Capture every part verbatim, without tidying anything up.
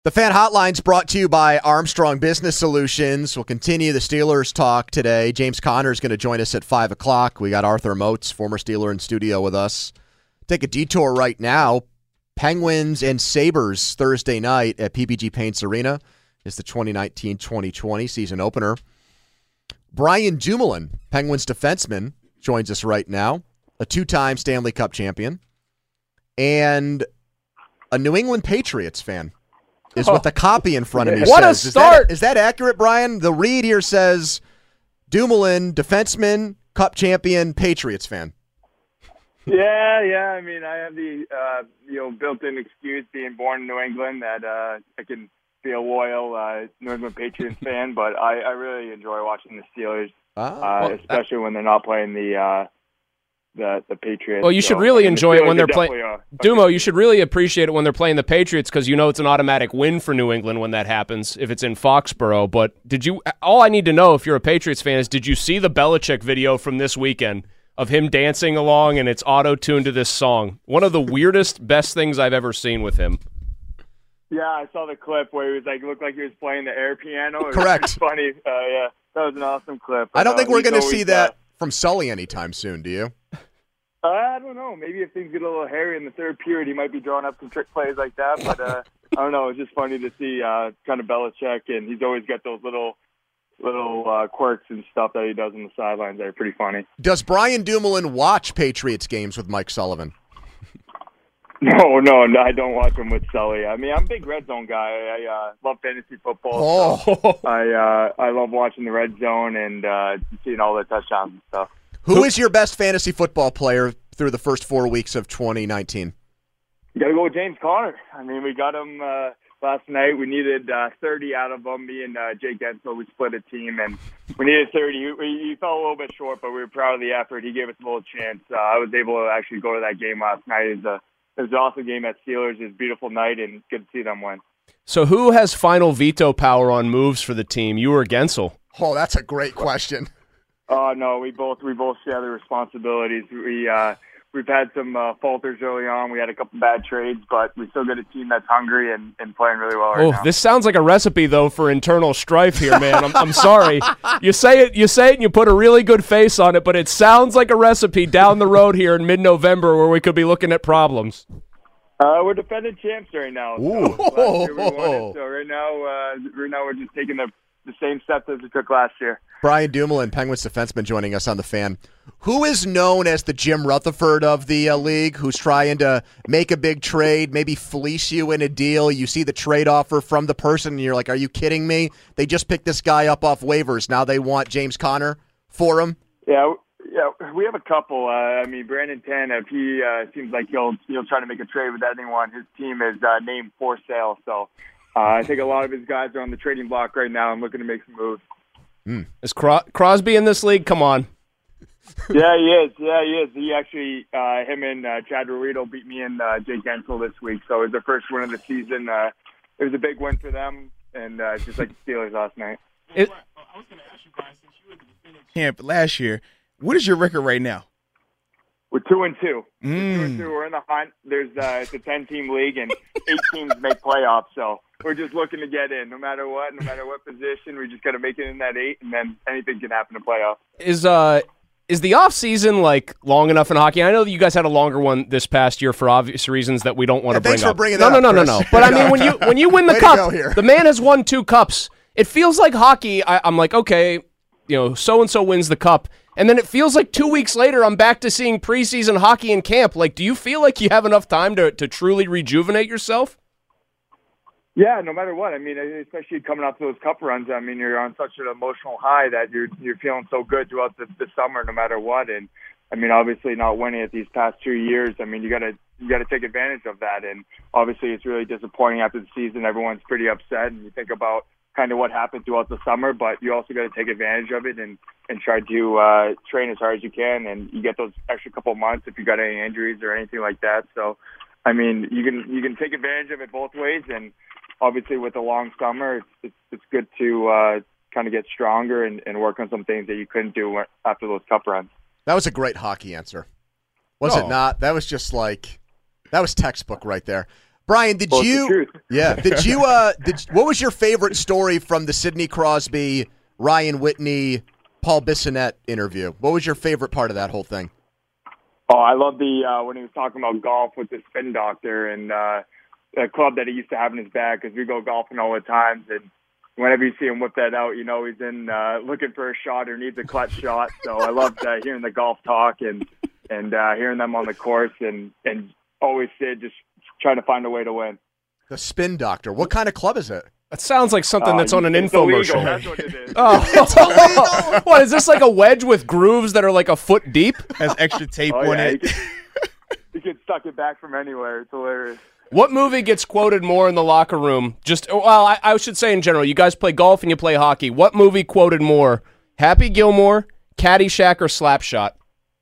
The Fan Hotline's brought to you by Armstrong Business Solutions. We'll continue the Steelers talk today. James Conner is going to join us at five o'clock. We got Arthur Moats, former Steeler, in studio with us. Take a detour right now. Penguins and Sabres Thursday night at P P G Paints Arena is the twenty nineteen twenty twenty season opener. Brian Dumoulin, Penguins defenseman, joins us right now. A two-time Stanley Cup champion. And a New England Patriots fan. Is with the copy in front of me. What says. a start! Is that, is that accurate, Brian? The read here says Dumoulin, defenseman, Cup champion, Patriots fan. Yeah, yeah. I mean, I have the uh, you know built-in excuse being born in New England that uh, I can be a loyal uh, New England Patriots fan, but I, I really enjoy watching the Steelers, Ah, uh, well, especially when they're not playing the uh, the the Patriots. Well, you So, should really I mean, the enjoy it Steelers when they're are playing. definitely a- Dumo, you should really appreciate it when they're playing the Patriots because you know it's an automatic win for New England when that happens if it's in Foxborough. But did you? All I need to know if you're a Patriots fan is did you see the Belichick video from this weekend of him dancing along and it's auto-tuned to this song? One of the weirdest, best things I've ever seen with him. Yeah, I saw the clip where he was like looked like he was playing the air piano. It was Correct. funny. Uh, yeah, that was an awesome clip. I don't Uh, think we're he's going to always, see that uh, from Sully anytime soon, do you? Uh, I don't know. Maybe if things get a little hairy in the third period, he might be drawing up some trick plays like that. But uh, I don't know. It's just funny to see uh, kind of Belichick, and he's always got those little little uh, quirks and stuff that he does on the sidelines that are pretty funny. Does Brian Dumoulin watch Patriots games with Mike Sullivan? No, no, no, I don't watch him with Sully. I mean, I'm a big red zone guy. I uh, love fantasy football. So Oh, I uh, I love watching the red zone and uh, seeing all the touchdowns and stuff. who is your best fantasy football player through the first four weeks of twenty nineteen? You got to go with James Conner. I mean, we got him uh, last night. We needed uh, thirty out of him. Me and uh, Jake Gensel, we split a team, and we needed thirty. We, he fell a little bit short, but we were proud of the effort. He gave us a little chance. Uh, I was able to actually go to that game last night. It was, a, it was an awesome game at Steelers. It was a beautiful night, and good to see them win. So who has final veto power on moves for the team? You or Gensel? Oh, that's a great question. Oh, no, we both we both share the responsibilities. We, uh, we've had some uh, falters early on. We had a couple bad trades, but we still got a team that's hungry and, and playing really well right Oh, now. this sounds like a recipe though for internal strife here, man. I'm, I'm sorry. You say it, you say it, and you put a really good face on it, but it sounds like a recipe down the road here in mid-November where we could be looking at problems. Uh, we're defending champs right now. So Ooh. last year we won it, so right now, uh, right now we're just taking the the same steps as we took last year. Brian Dumoulin, Penguins defenseman, joining us on the Fan. Who is known as the Jim Rutherford of the uh, league, who's trying to make a big trade, maybe fleece you in a deal? You see the trade offer from the person, and you're like, are you kidding me? They just picked this guy up off waivers. Now they want James Conner for him? Yeah, yeah, we have a couple. Uh, I mean, Brandon Tanev, he uh, seems like he'll he'll try to make a trade with anyone. His team is uh, named for sale, so uh, I think a lot of his guys are on the trading block right now and looking to make some moves. Mm. Is Cro- Crosby in this league? Come on. Yeah, he is. Yeah, he is. He actually, uh, him and uh, Chad Rorito beat me and uh, Jake Gensel this week, so it was their first win of the season. Uh, it was a big win for them, and uh, just like the Steelers last night. It, I was going to ask you, Brian, since you were the defending champ last year, what is your record right now? We're two and two. Mm. We're two and two. We're in the hunt. There's uh, it's a ten-team league, and eight teams make playoffs. So we're just looking to get in, no matter what, no matter what position. We just got to make it in that eight, and then anything can happen in playoffs. is uh is the off season like long enough in hockey? I know that you guys had a longer one this past year for obvious reasons that we don't want Yeah, to bring thanks for up. bringing no, that no, up, no, no, Chris. no. But I mean, when you when you win the Way to cup, go here. the man has won two cups. It feels like hockey. I, I'm like, okay, you know, so and so wins the cup, and then it feels like two weeks later, I'm back to seeing preseason hockey in camp. Like, do you feel like you have enough time to to truly rejuvenate yourself? Yeah, no matter what. I mean, especially coming off those cup runs. I mean, you're on such an emotional high that you're you're feeling so good throughout the, the summer, no matter what. And I mean, obviously, not winning it these past two years. I mean, you gotta you gotta take advantage of that. And obviously, it's really disappointing after the season. Everyone's pretty upset, and you think about kind of what happened throughout the summer. But you also got to take advantage of it and and try to uh, train as hard as you can. And you get those extra couple months if you got any injuries or anything like that. So, I mean, you can you can take advantage of it both ways. And obviously, with a long summer, it's it's, it's good to uh, kind of get stronger and, and work on some things that you couldn't do after those cup runs. That was a great hockey answer. Was Oh. it not? That was just like, that was textbook right there. Brian, did Well, it's the you? truth. Yeah. Did you? Uh, did what was your favorite story from the Sidney Crosby, Ryan Whitney, Paul Bissonnette interview? What was your favorite part of that whole thing? Oh, I love the uh, when he was talking about golf with the spin doctor and uh, the club that he used to have in his bag, because we go golfing all the times, and whenever you see him whip that out, you know he's in uh, looking for a shot or needs a clutch shot. So I loved uh, hearing the golf talk and and uh, hearing them on the course, and and always Sid just trying to find a way to win. The spin doctor. What kind of club is it? That sounds like something Uh, that's on an it's infomercial. illegal, that's what it is. Oh, what is this, like a wedge with grooves that are like a foot deep? Has extra tape Oh, on yeah, it. you can, you can suck it back from anywhere. It's hilarious. What movie gets quoted more in the locker room? Just well, I, I should say in general. You guys play golf and you play hockey. What movie quoted more? Happy Gilmore, Caddyshack, or Slapshot?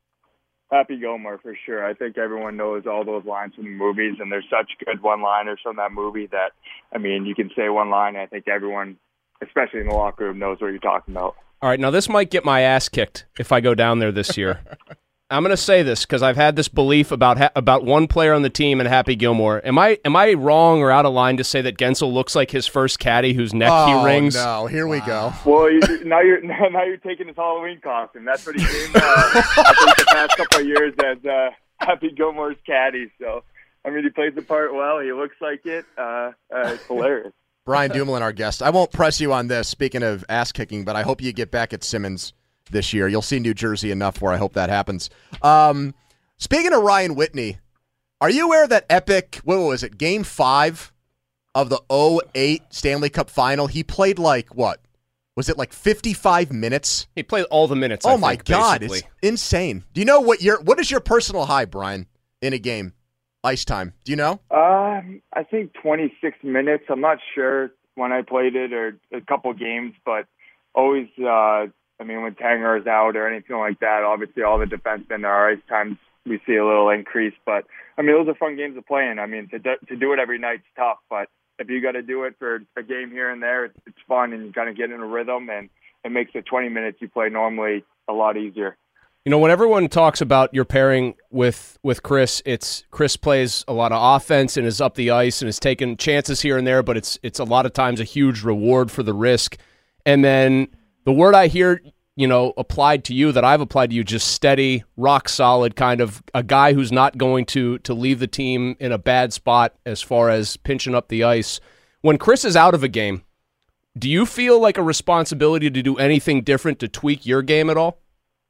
Happy Gilmore for sure. I think everyone knows all those lines from the movies, and there's such good one-liners from that movie that, I mean, you can say one line, and I think everyone, especially in the locker room, knows what you're talking about. All right, now this might get my ass kicked if I go down there this year. I'm going to say this because I've had this belief about ha- about one player on the team and Happy Gilmore. Am I am I wrong or out of line to say that Gensel looks like his first caddy whose neck Oh, he rings? no. Here we go. Well, you, now you're now you're taking his Halloween costume. That's what he came uh, I think the past couple of years as uh, Happy Gilmore's caddy. So, I mean, he plays the part well. He looks like it. Uh, uh, it's hilarious. Brian Dumoulin, our guest. I won't press you on this, speaking of ass-kicking, but I hope you get back at Simmons this year. You'll see New Jersey enough where I hope that happens. Um, speaking of Ryan Whitney, are you aware that epic, what was it, game five of the oh eight Stanley Cup final? He played like, what? Was it like fifty-five minutes? He played all the minutes. Oh, I my think, God. basically. It's insane. Do you know what your, what is your personal high, Brian, in a game? Ice time. Do you know? Um, I think twenty-six minutes. I'm not sure when I played it or a couple games, but always, uh, I mean, when Tanger is out or anything like that, obviously all the defensemen, our ice times, we see a little increase. But, I mean, those are fun games to play in. I mean, to do, to do it every night's tough, but if you got to do it for a game here and there, it's, it's fun, and you kind of get in a rhythm, and it makes the twenty minutes you play normally a lot easier. You know, when everyone talks about your pairing with with Chris, it's Chris plays a lot of offense and is up the ice and is taking chances here and there, but it's it's a lot of times a huge reward for the risk. And then the word I hear, you know, applied to you that I've applied to you, just steady, rock solid, kind of a guy who's not going to to leave the team in a bad spot as far as pinching up the ice. When Chris is out of a game, do you feel like a responsibility to do anything different to tweak your game at all?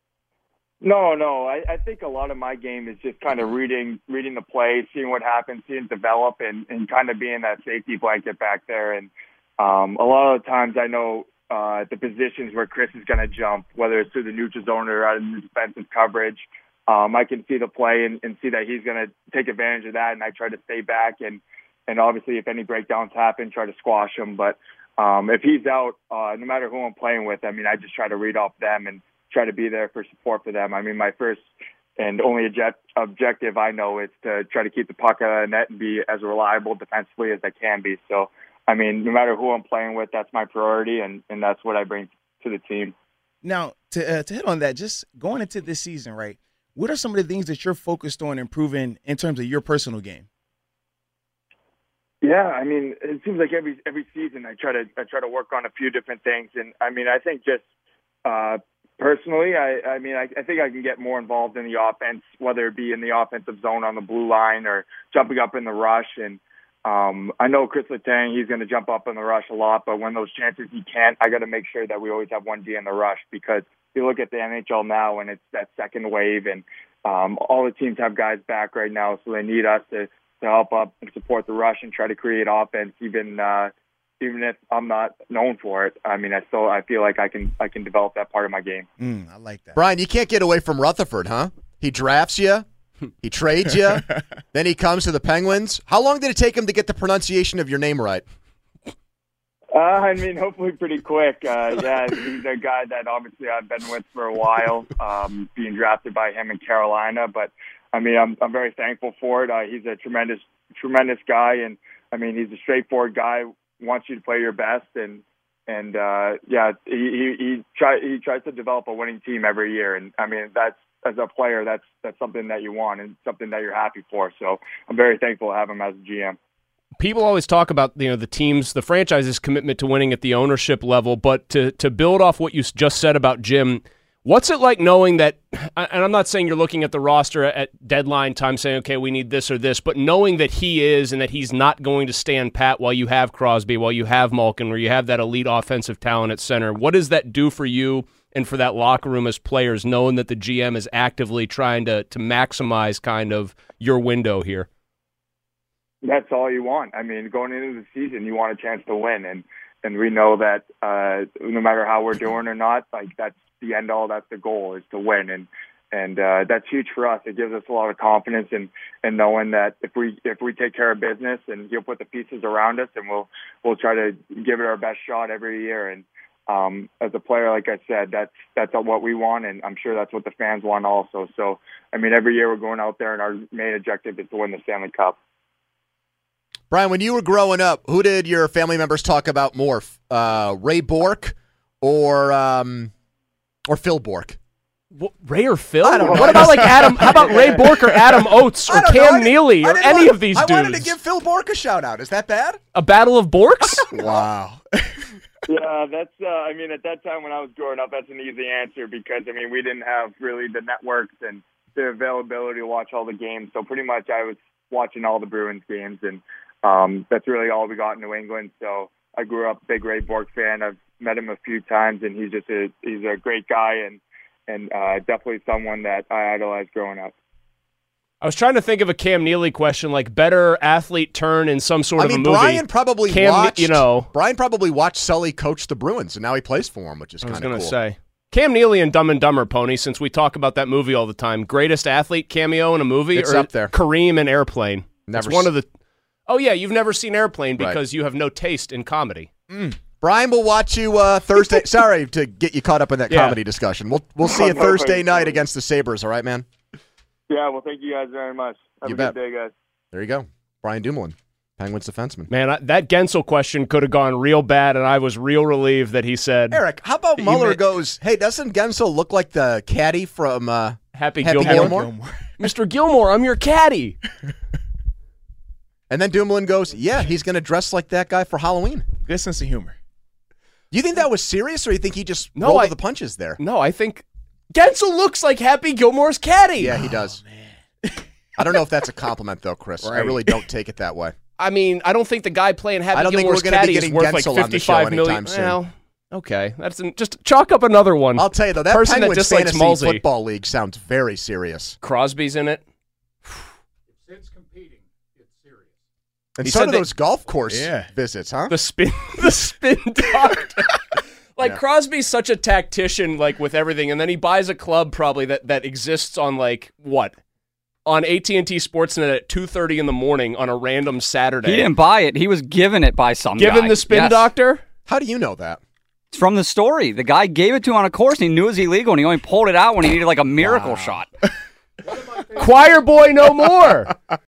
No, no. I, I think a lot of my game is just kind of reading reading the play, seeing what happens, seeing it develop, and, and kind of being that safety blanket back there. And um, a lot of the times I know uh, the positions where Chris is going to jump, whether it's through the neutral zone or out of the defensive coverage. Um, I can see the play and, and see that he's going to take advantage of that, and I try to stay back. And, and obviously, if any breakdowns happen, try to squash them. But um, if he's out, uh, no matter who I'm playing with, I mean, I just try to read off them and try to be there for support for them. I mean, my first and only object- objective I know is to try to keep the puck out of the net and be as reliable defensively as I can be. So, I mean, no matter who I'm playing with, that's my priority, and, and that's what I bring to the team. Now, to uh, to hit on that, just going into this season, right, what are some of the things that you're focused on improving in terms of your personal game? Yeah, I mean, it seems like every every season I try to I try to work on a few different things, and I mean, I think just uh, personally, I, I mean, I, I think I can get more involved in the offense, whether it be in the offensive zone on the blue line or jumping up in the rush. And um, I know Chris Letang, he's going to jump up in the rush a lot, but when those chances he can't, I got to make sure that we always have one D in the rush, because you look at the N H L now and it's that second wave, and um, all the teams have guys back right now, so they need us to, to help up and support the rush and try to create offense, even uh, even if I'm not known for it. I mean, I still I feel like I can I can develop that part of my game. Mm, I like that. Brian, you can't get away from Rutherford, huh? He drafts you, he trades you, then he comes to the Penguins. How long did it take him to get the pronunciation of your name right? Uh, I mean, hopefully pretty quick. Uh, yeah, he's a guy that obviously I've been with for a while, um, being drafted by him in Carolina. But, I mean, I'm I'm very thankful for it. Uh, he's a tremendous, tremendous guy. And, I mean, he's a straightforward guy, wants you to play your best. And, and uh, yeah, he, he, he, try, he tries to develop a winning team every year. And, I mean, that's, as a player, that's that's something that you want and something that you're happy for. So I'm very thankful to have him as a G M. people always talk about, you know, the team's, the franchise's commitment to winning at the ownership level, but to to build off what you just said about Jim, what's it like knowing that, and I'm not saying you're looking at the roster at deadline time saying, okay, we need this or this, but knowing that he is and that he's not going to stand pat while you have Crosby, while you have Malkin, where you have that elite offensive talent at center, what does that do for you and for that locker room as players, knowing that the G M is actively trying to to maximize kind of your window here? That's all you want. I mean, going into the season, you want a chance to win, and and we know that uh, no matter how we're doing or not, like that's the end all. That's the goal, is to win, and and uh, that's huge for us. It gives us a lot of confidence in, in knowing that if we if we take care of business, and he'll put the pieces around us, and we'll we'll try to give it our best shot every year. And um, as a player, like I said, that's that's what we want, and I'm sure that's what the fans want also. So I mean, every year we're going out there, and our main objective is to win the Stanley Cup. Brian, when you were growing up, who did your family members talk about more, uh, Ray Bourque or um, or Phil Bourque? What, Ray or Phil? I don't know. What about like Adam? How about Ray Bourque or Adam Oates or Cam Neely or any want, of these I dudes? wanted to give Phil Bourque a shout out. Is that bad? A battle of Bourques? Wow. Yeah, that's. Uh, I mean, at that time when I was growing up, that's an easy answer because I mean we didn't have really the networks and the availability to watch all the games. So pretty much I was watching all the Bruins games, and um, that's really all we got in New England. So I grew up a big Ray Bourque fan. I've met him a few times, and he's just a he's a great guy and and uh, definitely someone that I idolized growing up. I was trying to think of a Cam Neely question, like better athlete turn in some sort I of mean, a movie. Brian probably Cam, watched. you know, Brian probably watched Sully coach the Bruins, and now he plays for him, which is I was kind of going cool. to say Cam Neely and Dumb and Dumber, Pony. Since we talk about that movie all the time, greatest athlete cameo in a movie, It's or up there. Kareem in Airplane. Never it's one s- of the. Oh yeah, you've never seen Airplane Right. because you have no taste in comedy. Mm. Brian will watch you uh, Thursday. Sorry to get you caught up in that Yeah. comedy discussion. We'll we'll see you No Thursday worries. night against the Sabres. All right, man. Yeah, well, thank you guys very much. Have You a bet. good day, guys. There you go, Brian Dumoulin, Penguins defenseman. Man, I, that Gensel question could have gone real bad, and I was real relieved that he said Eric, how about You Mueller may- goes, hey, doesn't Gensel look like the caddy from uh, Happy, Happy Gilmore. Gilmore? Mister Gilmore, I'm your caddy. And then Dumoulin goes, yeah, he's going to dress like that guy for Halloween. Good sense of humor. Do you think that was serious, or you think he just No, rolled I- with the punches there? No, I think Gensel looks like Happy Gilmore's caddy. Yeah, he does. I don't know if that's a compliment, though, Chris. I Right. really don't take it that way. I mean, I don't think the guy playing Happy I don't think Gilmore's we're gonna be caddy is getting worth like Gensel on the show fifty-five million. anytime soon. Well, okay, that's an, just chalk up another one. I'll tell you, though, that Person that Penguins dislikes Fantasy Malsey. Football League sounds very serious. Crosby's in it. It's competing. It's serious. And He so said do that- those golf course Yeah. visits, huh? The spin, the spin doctor. Like Yeah. Crosby's such a tactician, like with everything, and then he buys a club probably that that exists on like what, on A T and T Sportsnet at two thirty in the morning on a random Saturday. He didn't buy it. He was given it by some Given guy. the spin Yes. doctor. How do you know that? It's from the story. The guy gave it to him on a course, and he knew it was illegal, and he only pulled it out when he needed like a miracle shot. Choir boy no more.